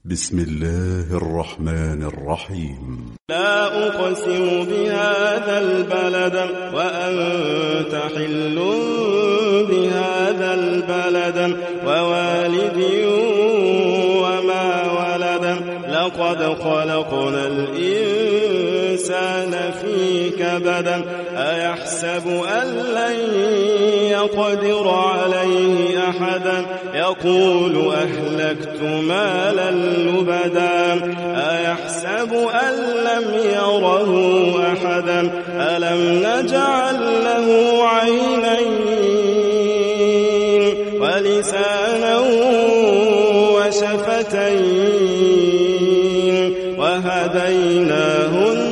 بسم الله الرحمن الرحيم. لا أقسم بهذا البلد وأنت حل بهذا البلد ووالد وما ولد لقد خلقنا الإنسان في كبد أيحسب أن لن يقدر عليه أحدا يقول أهلكت مالا لبدا أيحسب أن لم يره أحدا ألم نجعل له عينين ولسانا وشفتين وهديناه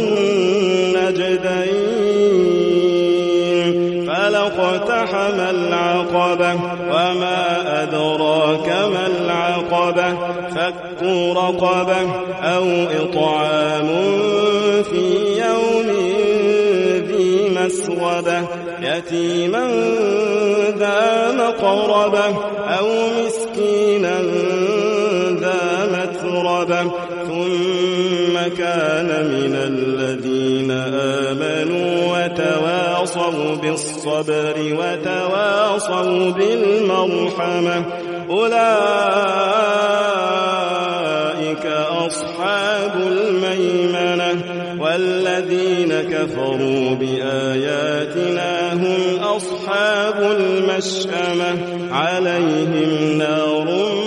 النجدين فلاقتحم العقبة وما أدراك ما العقبة فك رقبة أو إطعام في يوم ذي مسغبة يتيما ذا مقربة أو مسكينا ذا متربة ثم كان من الذين آمنوا وتواصوا بالصبر وتواصوا بالمرحمة أولئك أصحاب الميمنة والذين كفروا بآياتنا هم أصحاب المشأمة عليهم نار